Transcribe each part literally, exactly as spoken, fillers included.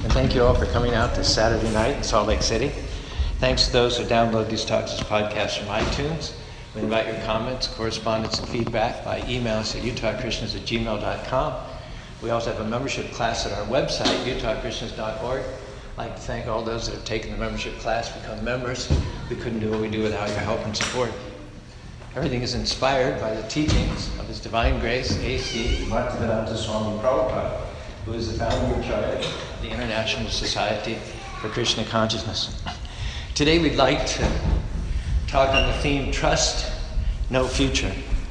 And thank you all for coming out this Saturday night in Salt Lake City. Thanks to those who download these talks as podcasts from iTunes. We invite your comments, correspondence, and feedback by email us at utah christians at gmail dot com. We also have a membership class at our website, utah christians dot org. I'd like to thank all those that have taken the membership class, become members. We couldn't do what we do without your help and support. Everything is inspired by the teachings of His Divine Grace, A C Bhaktivedanta Swami Prabhupada, who is the founder and charge of the International Society for Krishna Consciousness. Today we'd like to talk on the theme, Trust, No Future.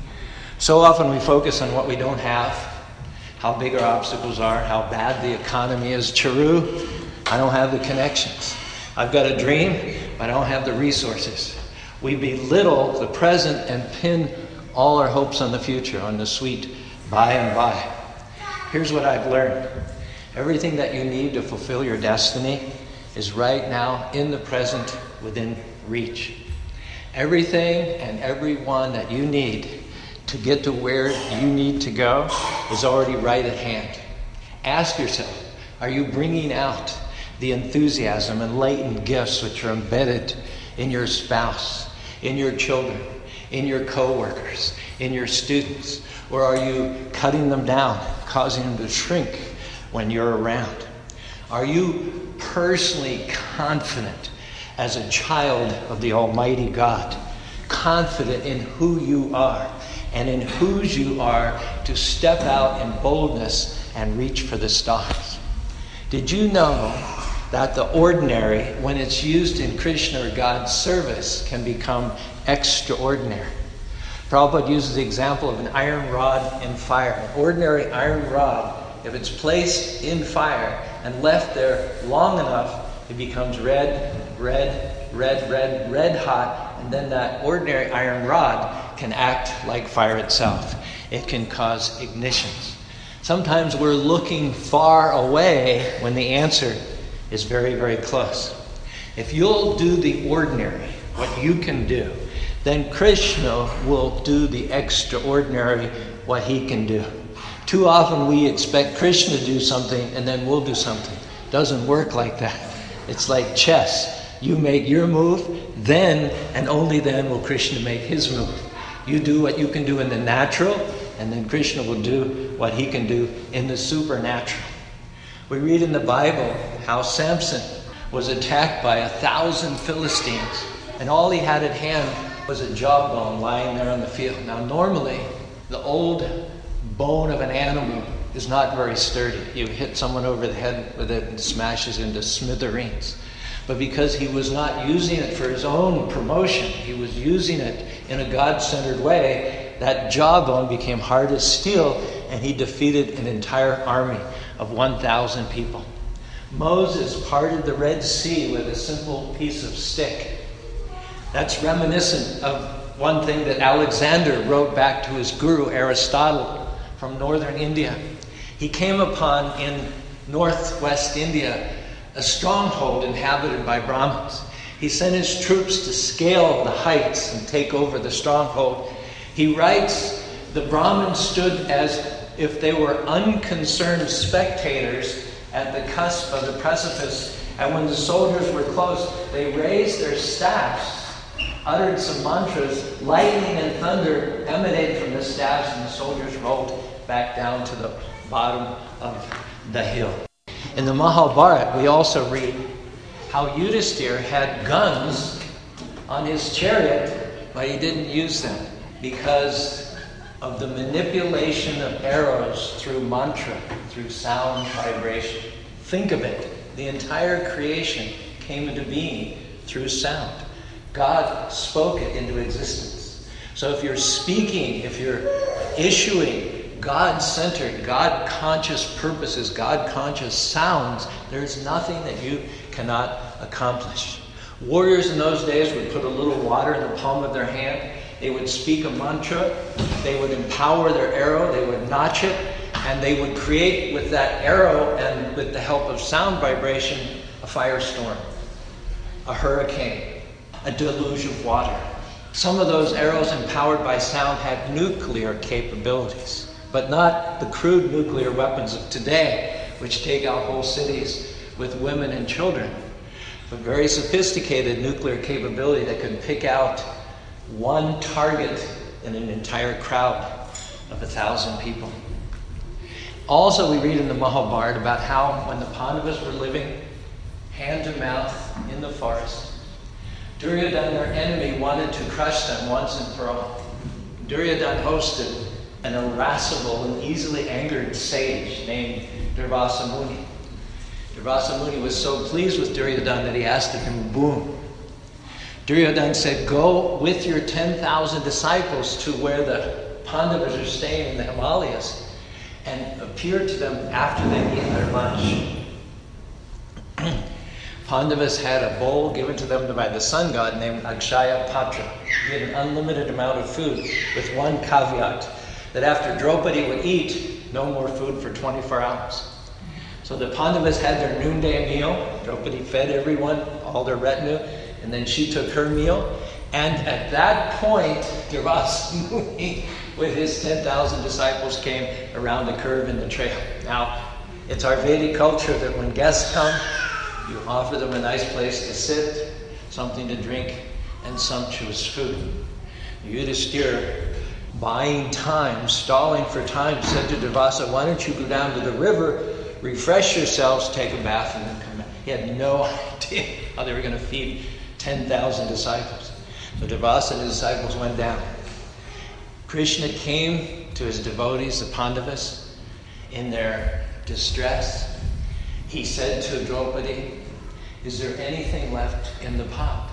So often we focus on what we don't have, how big our obstacles are, how bad the economy is. Charu, I don't have the connections. I've got a dream, but I don't have the resources. We belittle the present and pin all our hopes on the future, on the sweet by and by. Here's what I've learned. Everything that you need to fulfill your destiny is right now in the present, within reach. Everything and everyone that you need to get to where you need to go is already right at hand. Ask yourself, are you bringing out the enthusiasm and latent gifts which are embedded in your spouse, in your children, in your co-workers, in your students? Or are you cutting them down, causing them to shrink when you're around? Are you personally confident as a child of the Almighty God, confident in who you are and in whose you are to step out in boldness and reach for the stars? Did you know that the ordinary, when it's used in Krishna or God's service, can become extraordinary? Prabhupada uses the example of an iron rod in fire. An ordinary iron rod, if it's placed in fire and left there long enough, it becomes red, red, red, red, red hot, and then that ordinary iron rod can act like fire itself. It can cause ignitions. Sometimes we're looking far away when the answer is very, very close. If you'll do the ordinary, what you can do, then Krishna will do the extraordinary, what he can do. Too often we expect Krishna to do something and then we'll do something. It doesn't work like that. It's like chess. You make your move, then and only then will Krishna make his move. You do what you can do in the natural, and then Krishna will do what he can do in the supernatural. We read in the Bible how Samson was attacked by a thousand Philistines, and all he had at hand was a jawbone lying there on the field. Now normally, the old bone of an animal is not very sturdy. You hit someone over the head with it and it smashes into smithereens. But because he was not using it for his own promotion, he was using it in a God-centered way, that jawbone became hard as steel, and he defeated an entire army of one thousand people. Moses parted the Red Sea with a simple piece of stick. That's reminiscent of one thing that Alexander wrote back to his guru Aristotle from northern India. He came upon in northwest India a stronghold inhabited by Brahmins. He sent his troops to scale the heights and take over the stronghold. He writes, the Brahmins stood as if they were unconcerned spectators at the cusp of the precipice, and when the soldiers were close, they raised their staffs, uttered some mantras, lightning and thunder emanated from the staffs, and the soldiers rolled back down to the bottom of the hill. In the Mahabharata, we also read how Yudhishthira had guns on his chariot, but he didn't use them because of the manipulation of arrows through mantra, through sound vibration. Think of it. The entire creation came into being through sound. God spoke it into existence. So if you're speaking, if you're issuing God-centered, God-conscious purposes, God-conscious sounds, there's nothing that you cannot accomplish. Warriors in those days would put a little water in the palm of their hand. They would speak a mantra. They would empower their arrow. They would notch it. And they would create with that arrow and with the help of sound vibration a firestorm, a hurricane, a deluge of water. Some of those arrows empowered by sound had nuclear capabilities, but not the crude nuclear weapons of today, which take out whole cities with women and children. A very sophisticated nuclear capability that could pick out one target in an entire crowd of a thousand people. Also, we read in the Mahabharata about how when the Pandavas were living hand to mouth in the forest, Duryodhana, their enemy, wanted to crush them once and for all. Duryodhana hosted an irascible and easily angered sage named Durvasa Muni. Durvasa Muni was so pleased with Duryodhana that he asked of him a boon. Duryodhana said, "Go with your ten thousand disciples to where the Pandavas are staying in the Himalayas and appear to them after they've eaten their lunch." Pandavas had a bowl given to them by the sun god named Akshaya Patra. He had an unlimited amount of food with one caveat, that after Draupadi would eat, no more food for twenty-four hours. So the Pandavas had their noonday meal. Draupadi fed everyone, all their retinue, and then she took her meal. And at that point, Durvasa Muni with his ten thousand disciples came around the curve in the trail. Now, it's our Vedic culture that when guests come, you offer them a nice place to sit, something to drink, and sumptuous food. Yudhishthira, buying time, stalling for time, said to Durvasa, "Why don't you go down to the river, refresh yourselves, take a bath, and then come back?" He had no idea how they were going to feed ten thousand disciples. So Durvasa and his disciples went down. Krishna came to his devotees, the Pandavas, in their distress. He said to Draupadi, "Is there anything left in the pot?"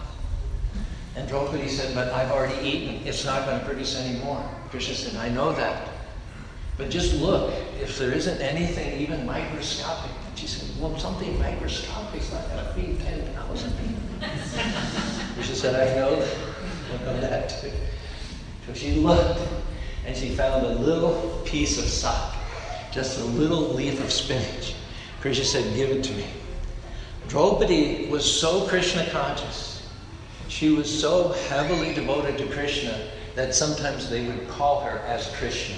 And Draupadi said, "But I've already eaten. It's not going to produce any more." Krishna said, "I know that. But just look, if there isn't anything even microscopic." And she said, "Well, something microscopic is not going to feed ten thousand people." Krishna said, "I know that. I know that too." So she looked, and she found a little piece of sock, just a little leaf of spinach. Krishna said, "Give it to me." Draupadi was so Krishna conscious. She was so heavily devoted to Krishna that sometimes they would call her as Krishna.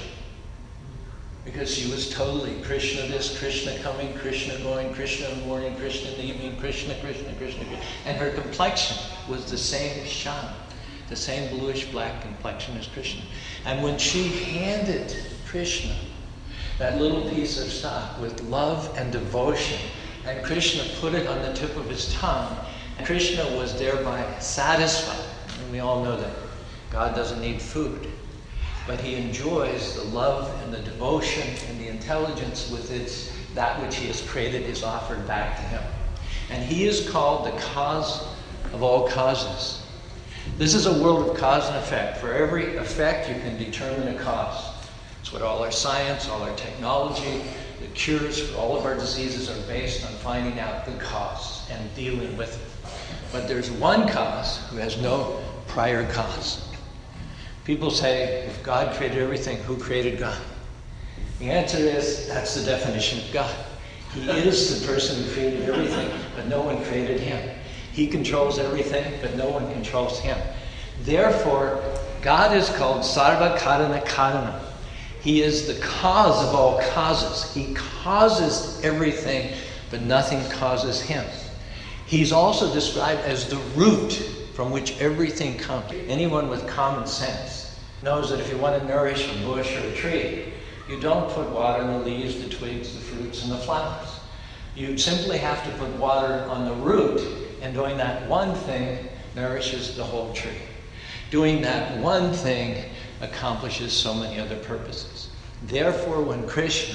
Because she was totally Krishna this, Krishna coming, Krishna going, Krishna in the morning, Krishna in the evening, Krishna, Krishna, Krishna, Krishna. And her complexion was the same shan, the same bluish-black complexion as Krishna. And when she handed Krishna that little piece of stock with love and devotion, and Krishna put it on the tip of his tongue, and Krishna was thereby satisfied. And we all know that God doesn't need food, but he enjoys the love and the devotion and the intelligence with its, that which he has created is offered back to him. And he is called the cause of all causes. This is a world of cause and effect. For every effect, you can determine a cause. It's what all our science, all our technology, the cures for all of our diseases are based on finding out the cause and dealing with it. But there's one cause who has no prior cause. People say, if God created everything, who created God? The answer is, that's the definition of God. He is the person who created everything, but no one created him. He controls everything, but no one controls him. Therefore, God is called Sarva Karana Karana. He is the cause of all causes. He causes everything, but nothing causes him. He's also described as the root from which everything comes. Anyone with common sense knows that if you want to nourish a bush or a tree, you don't put water on the leaves, the twigs, the fruits, and the flowers. You simply have to put water on the root, and doing that one thing nourishes the whole tree. Doing that one thing accomplishes so many other purposes. Therefore, when Krishna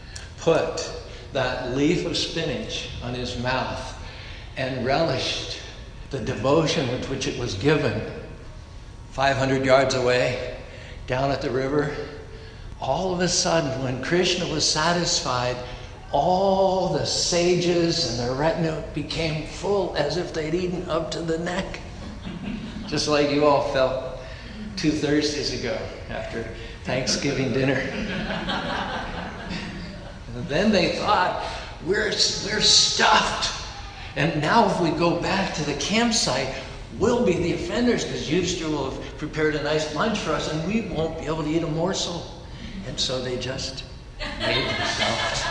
put that leaf of spinach on his mouth and relished the devotion with which it was given five hundred yards away, down at the river, all of a sudden, when Krishna was satisfied, all the sages and their retinue became full as if they'd eaten up to the neck. Just like you all felt two Thursdays ago after Thanksgiving dinner. And then they thought, we're, we're stuffed. And now if we go back to the campsite, we'll be the offenders because Yudhishthira will have prepared a nice lunch for us and we won't be able to eat a morsel. And so they just made themselves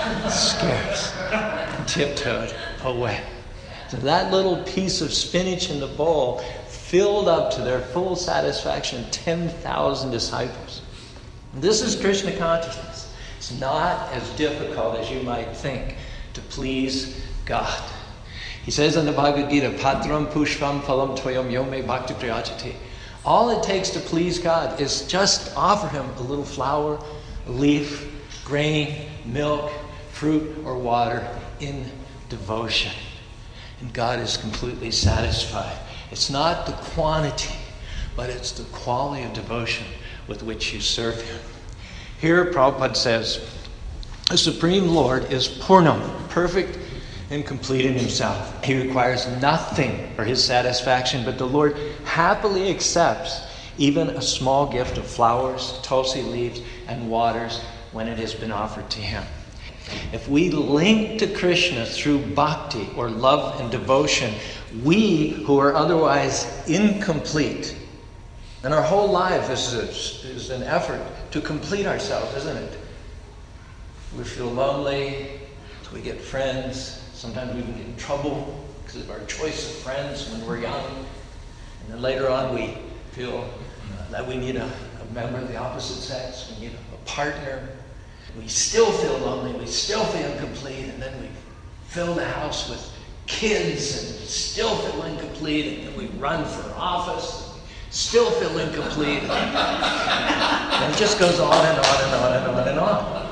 scarce, and tiptoed away. So that little piece of spinach in the bowl filled up to their full satisfaction ten thousand disciples. This is Krishna consciousness. It's not as difficult as you might think to please God. He says in the Bhagavad Gita, Patram pushpam phalam toyam yome bhakti priyachati. All it takes to please God is just offer him a little flour, a leaf, grain, milk, fruit, or water in devotion. And God is completely satisfied. It's not the quantity, but it's the quality of devotion with which you serve him. Here Prabhupada says, the Supreme Lord is Purnam, perfect and complete in himself. He requires nothing for his satisfaction, but the Lord happily accepts even a small gift of flowers, tulsi leaves, and waters when it has been offered to him. If we link to Krishna through bhakti or love and devotion, we who are otherwise incomplete, and our whole life is, a, is an effort to complete ourselves, isn't it? We feel lonely, so we get friends. Sometimes we even get in trouble because of our choice of friends when we're young. And then later on we feel that we need a, a member of the opposite sex. We need a, a partner. We still feel lonely. We still feel incomplete. And then we fill the house with kids and still feel incomplete. And then we run for office. And still feel incomplete. And it just goes on and on and on and on and on.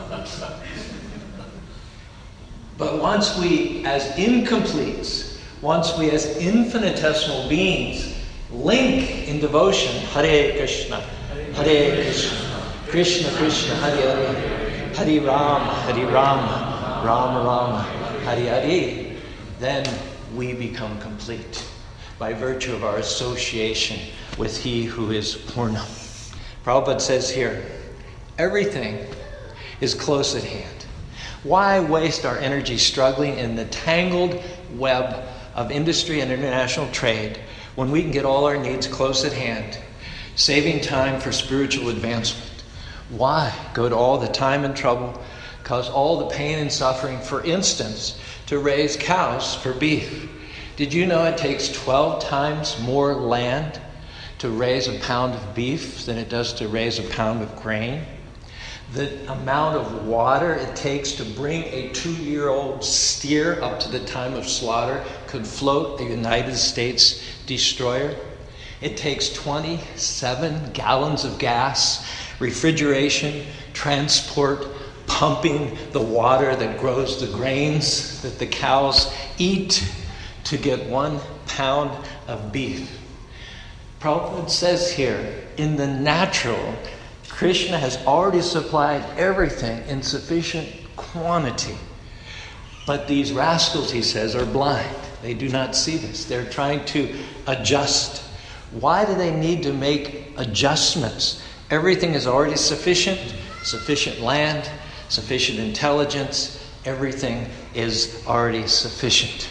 But once we, as incompletes, once we as infinitesimal beings, link in devotion, Hare Krishna, Hare Krishna, Krishna Krishna, Hare Hare, Hare Rama, Hare Rama, Rama Rama, Hare Hare, then we become complete by virtue of our association with He who is Purna. Prabhupada says here, everything is close at hand. Why waste our energy struggling in the tangled web of industry and international trade when we can get all our needs close at hand, saving time for spiritual advancement? Why go to all the time and trouble, cause all the pain and suffering, for instance, to raise cows for beef? Did you know it takes twelve times more land to raise a pound of beef than it does to raise a pound of grain? The amount of water it takes to bring a two-year-old steer up to the time of slaughter could float a United States destroyer. It takes twenty-seven gallons of gas, refrigeration, transport, pumping the water that grows the grains that the cows eat to get one pound of beef. Prabhupada says here, in the natural, Krishna has already supplied everything in sufficient quantity. But these rascals, he says, are blind. They do not see this. They're trying to adjust. Why do they need to make adjustments? Everything is already sufficient. Sufficient land, sufficient intelligence. Everything is already sufficient.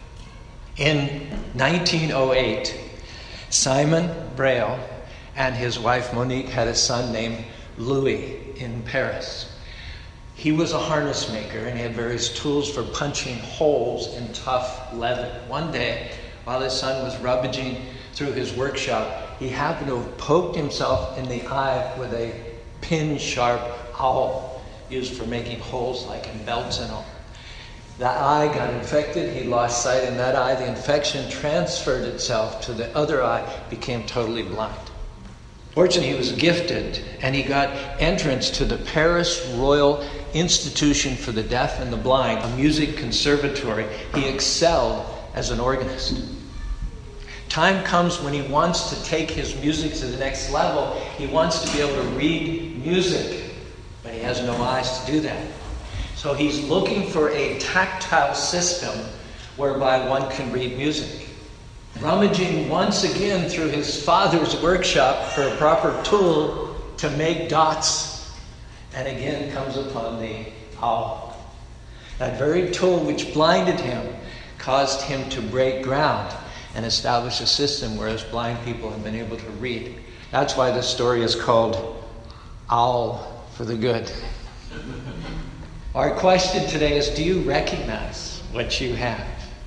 In nineteen oh eight, Simon Braille and his wife Monique had a son named Louis in Paris. He was a harness maker and he had various tools for punching holes in tough leather. One day, while his son was rummaging through his workshop, he happened to have poked himself in the eye with a pin-sharp awl used for making holes like in belts and all. That eye got infected, he lost sight in that eye. The infection transferred itself to the other eye, became totally blind. Fortunately, he was gifted, and he got entrance to the Paris Royal Institution for the Deaf and the Blind, a music conservatory. He excelled as an organist. Time comes when he wants to take his music to the next level. He wants to be able to read music, but he has no eyes to do that. So he's looking for a tactile system whereby one can read music. Rummaging once again through his father's workshop for a proper tool to make dots, and again comes upon the owl. That very tool which blinded him caused him to break ground and establish a system whereas blind people have been able to read. That's why this story is called Owl for the Good. Our question today is, do you recognize what you have?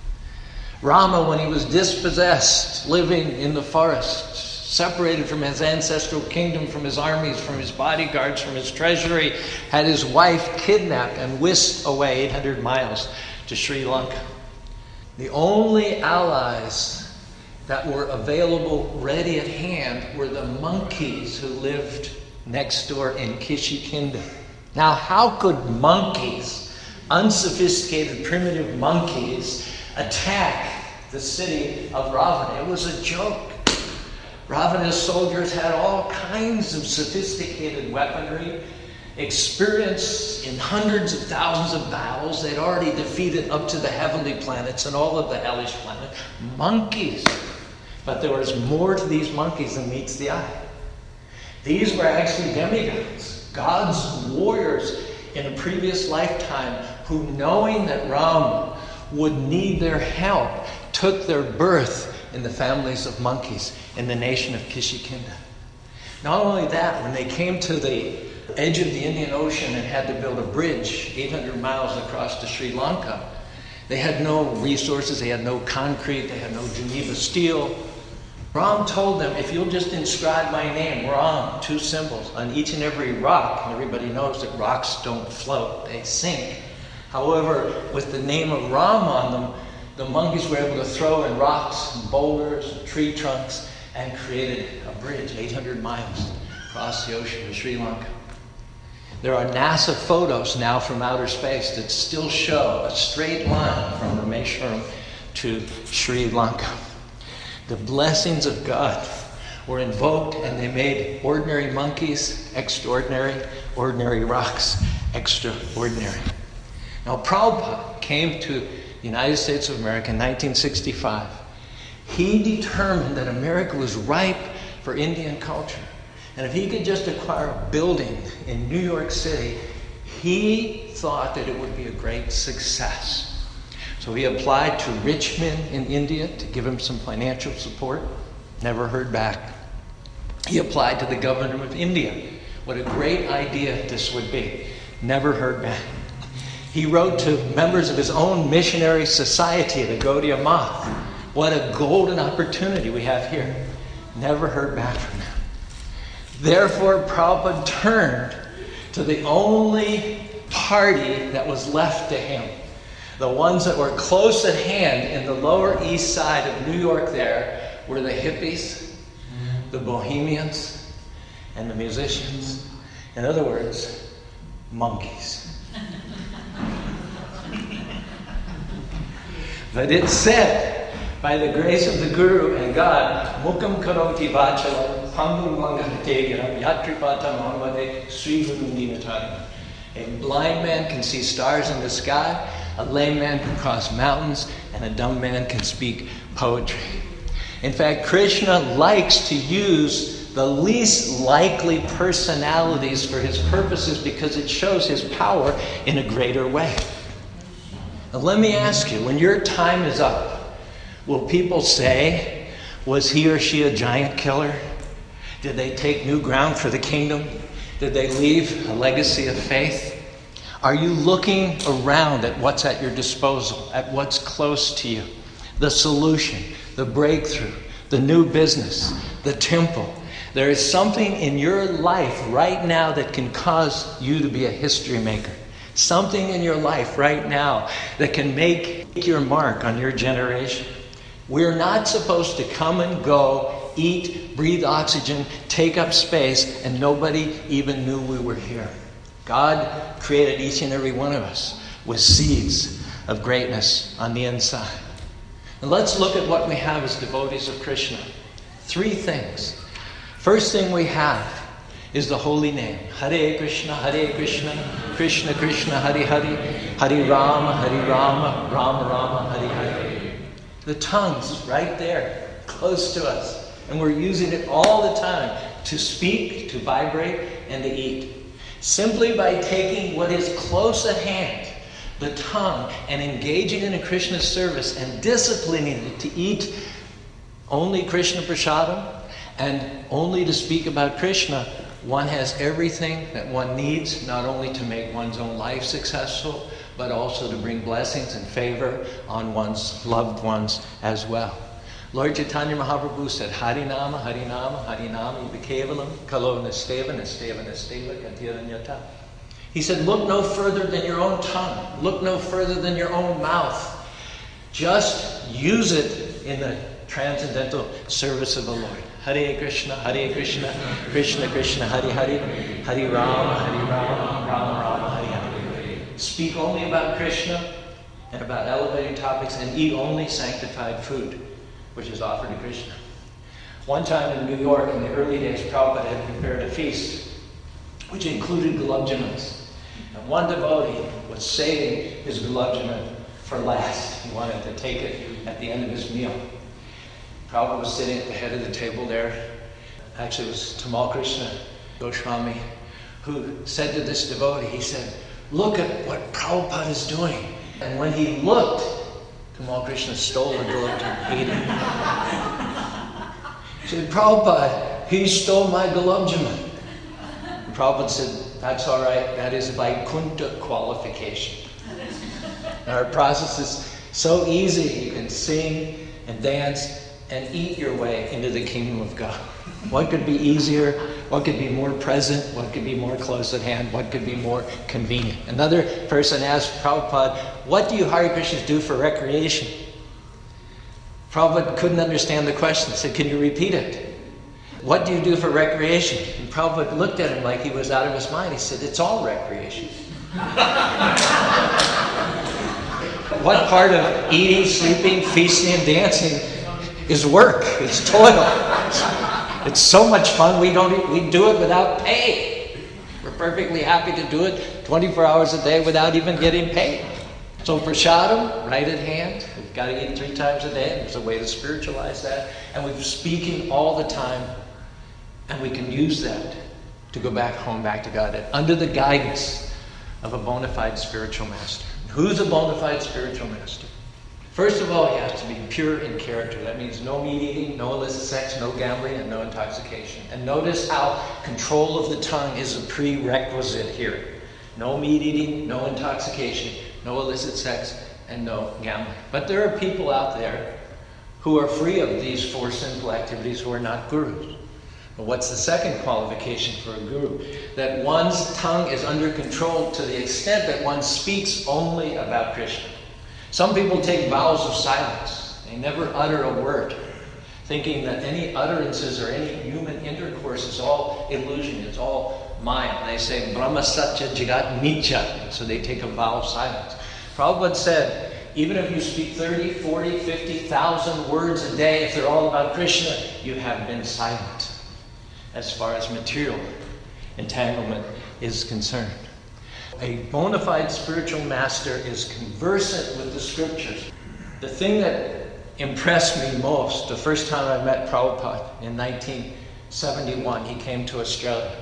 Rama, when he was dispossessed, living in the forest, separated from his ancestral kingdom, from his armies, from his bodyguards, from his treasury, had his wife kidnapped and whisked away eight hundred miles to Sri Lanka. The only allies that were available, ready at hand, were the monkeys who lived next door in Kishikinda. Now, how could monkeys, unsophisticated, primitive monkeys, attack the city of Ravana? It was a joke. Ravana's soldiers had all kinds of sophisticated weaponry, experience in hundreds of thousands of battles. They'd already defeated up to the heavenly planets and all of the hellish planets. Monkeys. But there was more to these monkeys than meets the eye. These were actually demigods, God's warriors in a previous lifetime, who, knowing that Rama would need their help, took their birth in the families of monkeys in the nation of Kishikinda. Not only that, when they came to the edge of the Indian Ocean and had to build a bridge eight hundred miles across to Sri Lanka, they had no resources, they had no concrete, they had no Geneva steel. Ram told them, if you'll just inscribe my name, Ram, two symbols, on each and every rock, and everybody knows that rocks don't float, they sink. However, with the name of Ram on them, the monkeys were able to throw in rocks and boulders and tree trunks and created a bridge eight hundred miles across the ocean to Sri Lanka. There are NASA photos now from outer space that still show a straight line from Rameswaram to Sri Lanka. The blessings of God were invoked, and they made ordinary monkeys extraordinary, ordinary rocks extraordinary. Now, Prabhupada came to the United States of America in nineteen sixty-five. He determined that America was ripe for Indian culture. And if he could just acquire a building in New York City, he thought that it would be a great success. So he applied to rich men in India to give him some financial support. Never heard back. He applied to the governor of India. What a great idea this would be. Never heard back. He wrote to members of his own missionary society, the Gaudiya Math. What a golden opportunity we have here. Never heard back from them. Therefore, Prabhupada turned to the only party that was left to him. The ones that were close at hand in the Lower East Side of New York there were the hippies, the bohemians, and the musicians. In other words, monkeys. But it said, by the grace of the Guru and God, Mukam Karoti Vachalam, Pangum Mangategiram, Yatripata Muhammade, Sri Guru Dinatari. A blind man can see stars in the sky, a lame man can cross mountains, and a dumb man can speak poetry. In fact, Krishna likes to use the least likely personalities for his purposes because it shows his power in a greater way. Now, let me ask you, when your time is up, will people say, was he or she a giant killer? Did they take new ground for the kingdom? Did they leave a legacy of faith? Are you looking around at what's at your disposal, at what's close to you? The solution, the breakthrough, the new business, the temple. There is something in your life right now that can cause you to be a history maker. Something in your life right now that can make your mark on your generation. We're not supposed to come and go, eat, breathe oxygen, take up space, and nobody even knew we were here. God created each and every one of us with seeds of greatness on the inside. And let's look at what we have as devotees of Krishna. Three things. First thing we have is the holy name. Hare Krishna, Hare Krishna, Krishna Krishna, Hare Hare, Hare Rama, Hare Rama, Rama Rama, Hare Hare. The tongue's right there, close to us. And we're using it all the time to speak, to vibrate, and to eat. Simply by taking what is close at hand, the tongue, and engaging in a Krishna service and disciplining it to eat only Krishna prasadam and only to speak about Krishna, one has everything that one needs, not only to make one's own life successful, but also to bring blessings and favor on one's loved ones as well. Lord Chaitanya Mahaprabhu said, Harinama, Harinama, Harinama, Kevalam, Kalo Nasteva, Nasteva, Nasteva, Katiranyata. He said, look no further than your own tongue. Look no further than your own mouth. Just use it in the transcendental service of the Lord. Hare Krishna, Hare Krishna, Krishna Krishna, Hare Hare, Hare Rama, Hare Rama, Rama Rama, Hare Hare. Speak only about Krishna and about elevating topics, and eat only sanctified food, which is offered to Krishna. One time in New York, in the early days, Prabhupada had prepared a feast, which included gulab jamuns. And one devotee was saving his gulab jamun for last. He wanted to take it at the end of his meal. Prabhupada was sitting at the head of the table there. Actually, it was Tamal Krishna Goswami who said to this devotee, he said, look at what Prabhupada is doing. And when he looked, Tamal Krishna stole the gulab jamun, ate it. He said, Prabhupada, he stole my gulab jamun. And Prabhupada said, that's all right, that is Vaikuntha qualification. Our process is so easy. You can sing and dance and eat your way into the kingdom of God. What could be easier? What could be more present? What could be more close at hand? What could be more convenient? Another person asked Prabhupada, what do you Hare Krishnas do for recreation? Prabhupada couldn't understand the question. He said, can you repeat it? What do you do for recreation? And Prabhupada looked at him like he was out of his mind. He said, it's all recreation. What part of eating, sleeping, feasting, and dancing is work? It's toil. It's so much fun. We don't. We do it without pay. We're perfectly happy to do it twenty-four hours a day without even getting paid. So prasadam, right at hand. We've got to eat three times a day. There's a way to spiritualize that. And we're speaking all the time. And we can use that to go back home, back to God, under the guidance of a bona fide spiritual master. Who's a bona fide spiritual master? First of all, he has to be pure in character. That means no meat eating, no illicit sex, no gambling, and no intoxication. And notice how control of the tongue is a prerequisite here. No meat eating, no intoxication, no illicit sex, and no gambling. But there are people out there who are free of these four sinful activities who are not gurus. But what's the second qualification for a guru? That one's tongue is under control to the extent that one speaks only about Krishna. Some people take vows of silence. They never utter a word, thinking that any utterances or any human intercourse is all illusion, it's all Maya. They say, Brahma Satya Jagat Mithya. So they take a vow of silence. Prabhupada said, even if you speak thirty, forty, fifty thousand words a day, if they're all about Krishna, you have been silent as far as material entanglement is concerned. A bona fide spiritual master is conversant with the scriptures. The thing that impressed me most, the first time I met Prabhupada in nineteen seventy-one, he came to Australia.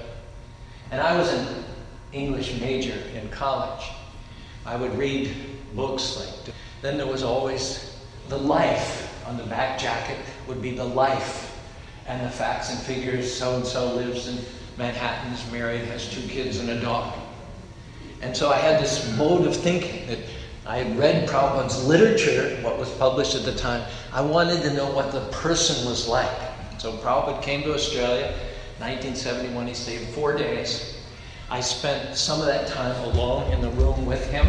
And I was an English major in college. I would read books like, then there was always the life. On the back jacket would be the life and the facts and figures. So-and-so lives in Manhattan, is married, has two kids and a dog. And so I had this mode of thinking that I had read Prabhupada's literature, what was published at the time. I wanted to know what the person was like. So Prabhupada came to Australia, nineteen seventy-one. He stayed four days. I spent some of that time alone in the room with him.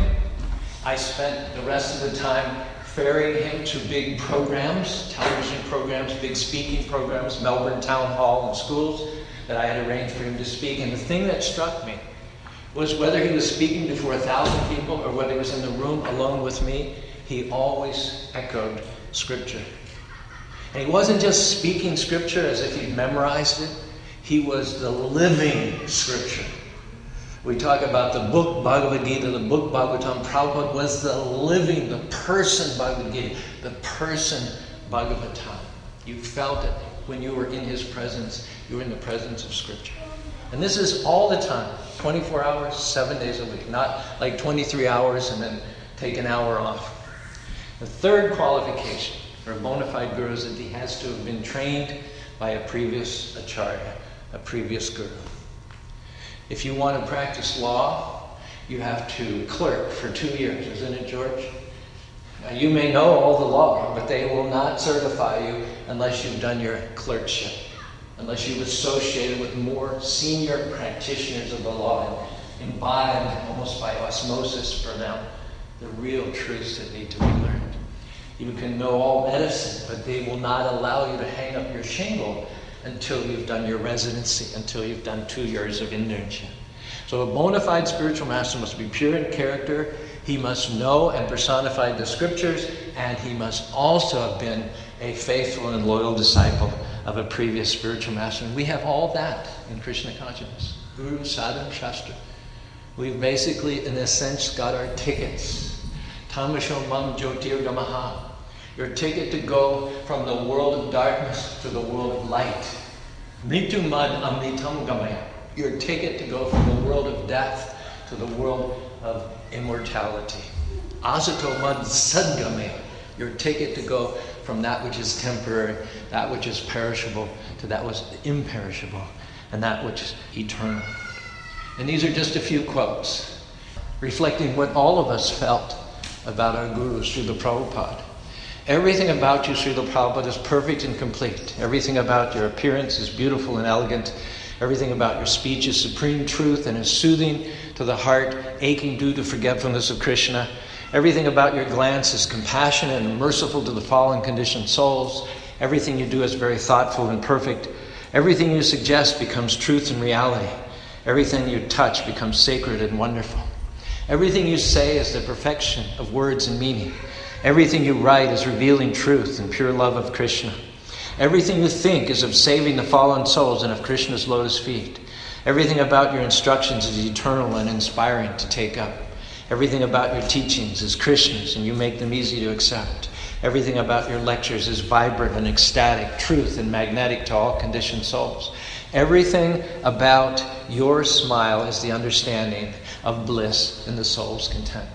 I spent the rest of the time ferrying him to big programs, television programs, big speaking programs, Melbourne Town Hall and schools that I had arranged for him to speak. And the thing that struck me was whether he was speaking before a thousand people or whether he was in the room alone with me, he always echoed Scripture. And he wasn't just speaking Scripture as if he'd memorized it. He was the living Scripture. We talk about the book Bhagavad Gita, the book Bhagavatam. Prabhupada was the living, the person Bhagavad Gita, the person Bhagavatam. You felt it when you were in his presence. You were in the presence of Scripture. And this is all the time, twenty-four hours, seven days a week. Not like twenty-three hours and then take an hour off. The third qualification for a bona fide guru is that he has to have been trained by a previous acharya, a previous guru. If you want to practice law, you have to clerk for two years, isn't it, George? Now, you may know all the law, but they will not certify you unless you've done your clerkship, unless you've associated with more senior practitioners of the law and imbibed almost by osmosis for them the real truths that need to be learned. You can know all medicine, but they will not allow you to hang up your shingle until you've done your residency, until you've done two years of internship. So a bona fide spiritual master must be pure in character. He must know and personify the scriptures, and he must also have been a faithful and loyal disciple of a previous spiritual master. And we have all that in Krishna consciousness. Guru, Sadhu, Shastra. We've basically, in a sense, got our tickets. Tamasho Mam Jyotirgamaha. Your ticket to go from the world of darkness to the world of light. Mritu Mad Amritam Gamaya. Your ticket to go from the world of death to the world of immortality. Asato Mad Sadgamaya. Your ticket to go from that which is temporary, that which is perishable, to that which is imperishable, and that which is eternal. And these are just a few quotes, reflecting what all of us felt about our Guru, Srila Prabhupada. Everything about you, Srila Prabhupada, is perfect and complete. Everything about your appearance is beautiful and elegant. Everything about your speech is supreme truth and is soothing to the heart, aching due to forgetfulness of Krishna. Everything about your glance is compassionate and merciful to the fallen conditioned souls. Everything you do is very thoughtful and perfect. Everything you suggest becomes truth and reality. Everything you touch becomes sacred and wonderful. Everything you say is the perfection of words and meaning. Everything you write is revealing truth and pure love of Krishna. Everything you think is of saving the fallen souls and of Krishna's lotus feet. Everything about your instructions is eternal and inspiring to take up. Everything about your teachings is Krishna's, and you make them easy to accept. Everything about your lectures is vibrant and ecstatic, truth and magnetic to all conditioned souls. Everything about your smile is the understanding of bliss and the soul's contentment.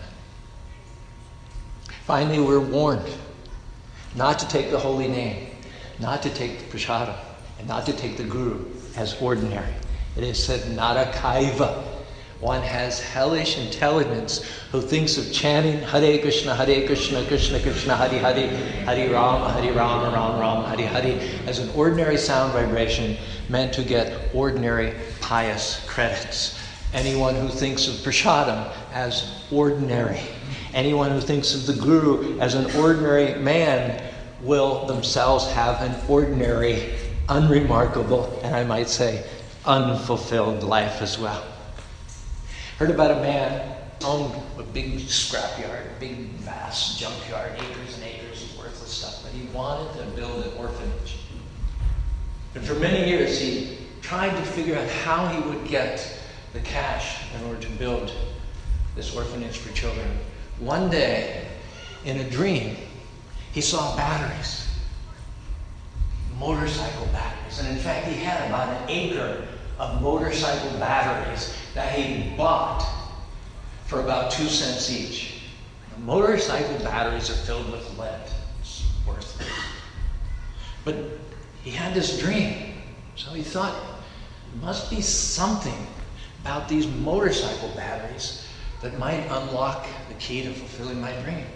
Finally, we're warned not to take the holy name, not to take the prasadam, and not to take the Guru as ordinary. It is said, narakaiva. One has hellish intelligence who thinks of chanting Hare Krishna, Hare Krishna, Krishna Krishna, Hare Hare, Hare Rama, Hare Rama, Rama Rama, Hare Hare, as an ordinary sound vibration meant to get ordinary pious credits. Anyone who thinks of prasadam as ordinary, anyone who thinks of the Guru as an ordinary man will themselves have an ordinary, unremarkable, and I might say, unfulfilled life as well. Heard about a man who owned a big scrapyard, a big vast junkyard, acres and acres of worthless stuff, but he wanted to build an orphanage. And for many years he tried to figure out how he would get the cash in order to build this orphanage for children. One day, in a dream, he saw batteries, motorcycle batteries. And in fact, he had about an acre of motorcycle batteries that he bought for about two cents each. The motorcycle batteries are filled with lead. It's worthless. But he had this dream, so he thought, there must be something about these motorcycle batteries that might unlock the key to fulfilling my dreams.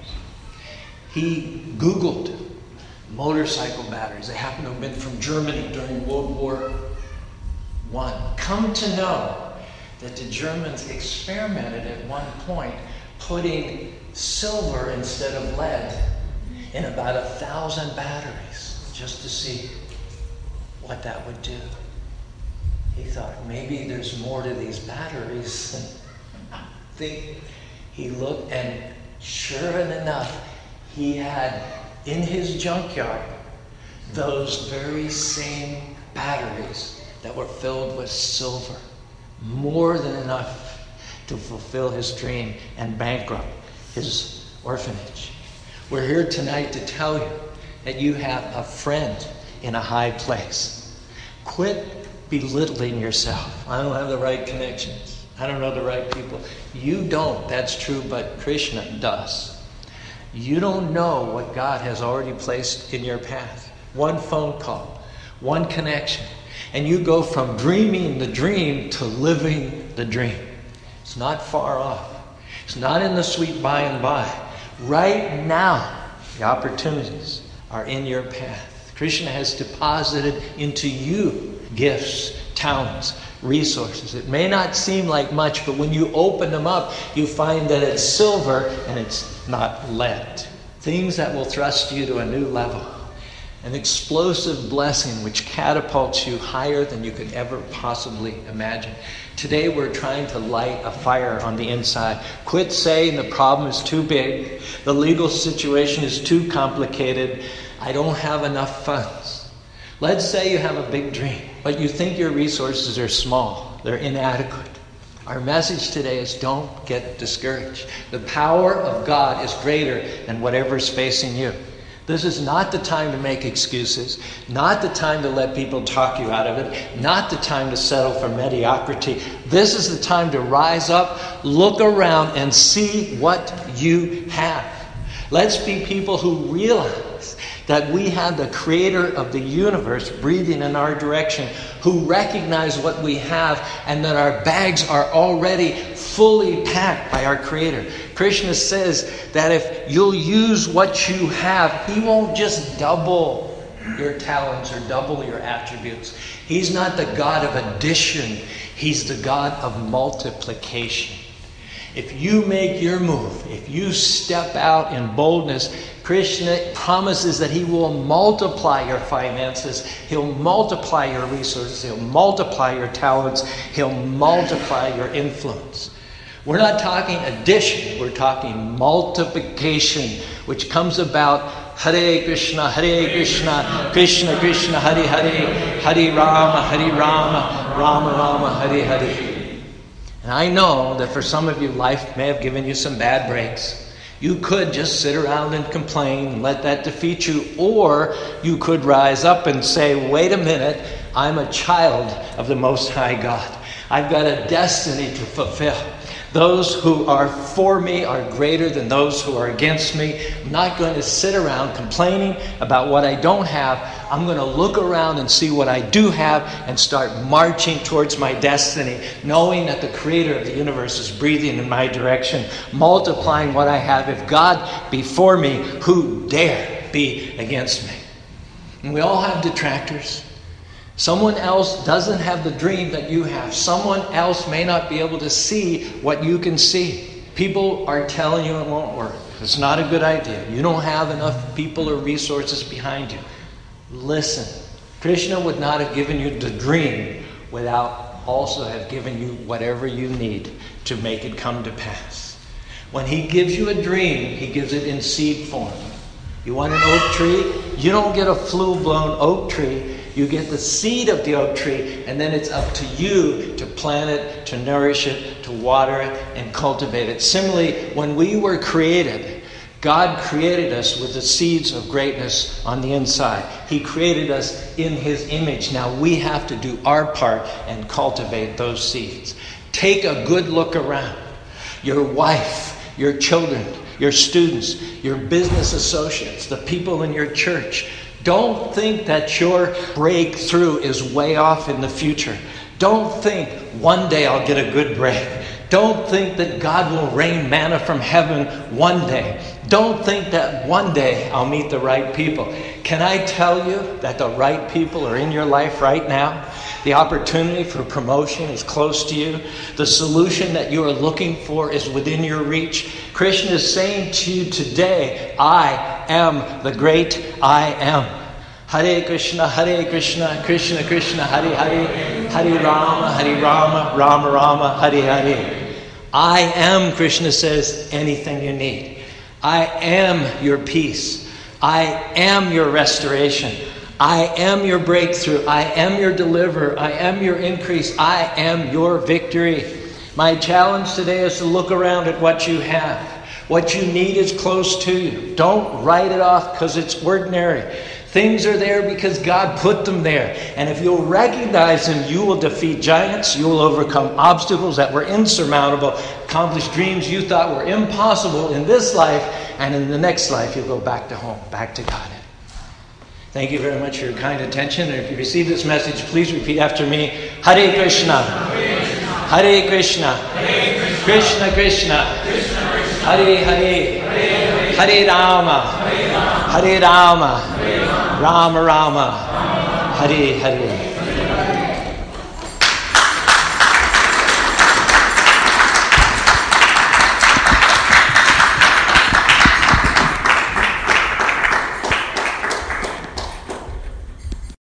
He Googled motorcycle batteries. They happened to have been from Germany during World War One. Come to know that the Germans experimented at one point putting silver instead of lead in about a thousand batteries just to see what that would do. He thought, maybe there's more to these batteries than I think. He looked, and sure enough, he had in his junkyard those very same batteries that were filled with silver. More than enough to fulfill his dream and bankrupt his orphanage. We're here tonight to tell you that you have a friend in a high place. Quit belittling yourself. I don't have the right connections. I don't know the right people. You don't, that's true, but Krishna does. You don't know what God has already placed in your path. One phone call, one connection, and you go from dreaming the dream to living the dream. It's not far off. It's not in the sweet by and by. Right now, the opportunities are in your path. Krishna has deposited into you gifts, talents, resources. It may not seem like much, but when you open them up, you find that it's silver and it's not lead. Things that will thrust you to a new level. An explosive blessing which catapults you higher than you could ever possibly imagine. Today we're trying to light a fire on the inside. Quit saying the problem is too big, the legal situation is too complicated, I don't have enough funds. Let's say you have a big dream, but you think your resources are small, they're inadequate. Our message today is don't get discouraged. The power of God is greater than whatever's facing you. This is not the time to make excuses, not the time to let people talk you out of it, not the time to settle for mediocrity. This is the time to rise up, look around, and see what you have. Let's be people who realize that we have the creator of the universe breathing in our direction, who recognize what we have, and that our bags are already fully packed by our creator. Krishna says that if you'll use what you have, he won't just double your talents or double your attributes. He's not the God of addition. He's the God of multiplication. If you make your move, if you step out in boldness, Krishna promises that he will multiply your finances, he'll multiply your resources, he'll multiply your talents, he'll multiply your influence. We're not talking addition, we're talking multiplication, which comes about Hare Krishna, Hare Krishna, Krishna Krishna, Hare Hare, Hare Rama, Hare Rama, Rama Rama, Hare Hare. And I know that for some of you, life may have given you some bad breaks. You could just sit around and complain and let that defeat you. Or you could rise up and say, wait a minute, I'm a child of the Most High God. I've got a destiny to fulfill. Those who are for me are greater than those who are against me. I'm not going to sit around complaining about what I don't have. I'm going to look around and see what I do have and start marching towards my destiny, knowing that the creator of the universe is breathing in my direction, multiplying what I have. If God be for me, who dare be against me? And we all have detractors. Someone else doesn't have the dream that you have. Someone else may not be able to see what you can see. People are telling you it won't work. It's not a good idea. You don't have enough people or resources behind you. Listen, Krishna would not have given you the dream without also have given you whatever you need to make it come to pass. When he gives you a dream, he gives it in seed form. You want an oak tree? You don't get a full-blown oak tree. You get the seed of the oak tree, and then it's up to you to plant it, to nourish it, to water it, and cultivate it. Similarly, when we were created, God created us with the seeds of greatness on the inside. He created us in his image. Now we have to do our part and cultivate those seeds. Take a good look around. Your wife, your children, your students, your business associates, the people in your church. Don't think that your breakthrough is way off in the future. Don't think one day I'll get a good break. Don't think that God will rain manna from heaven one day. Don't think that one day I'll meet the right people. Can I tell you that the right people are in your life right now? The opportunity for promotion is close to you. The solution that you are looking for is within your reach. Krishna is saying to you today, I am the great I am. Hare Krishna, Hare Krishna, Krishna Krishna, Hare Hare, Hare Rama, Hare Rama, Rama Rama, Hare Hare. I am, Krishna says, anything you need. I am your peace. I am your restoration. I am your breakthrough. I am your deliverer. I am your increase. I am your victory. My challenge today is to look around at what you have. What you need is close to you. Don't write it off because it's ordinary. Things are there because God put them there. And if you'll recognize them, you will defeat giants. You will overcome obstacles that were insurmountable. Accomplish dreams you thought were impossible in this life. And in the next life, you'll go back to home, back to God. Thank you very much for your kind attention. And if you received this message, please repeat after me. Hare Krishna. Hare Krishna. Hare Krishna, Krishna Krishna, Hare Hare, Hare Rama, Hare Rama, Rama Rama, Hare Hare.